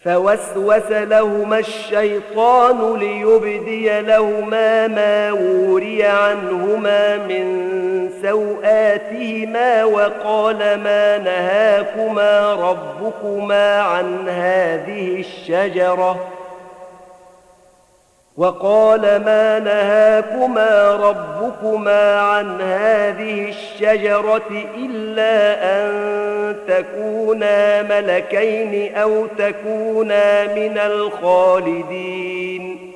فوسوس لهما الشيطان ليبدي لهما ما وري عنهما من سوآتهما وقال ما نهاكما ربكما عن هذه الشجرة إلا أن تكونا ملكين أو تكونا من الخالدين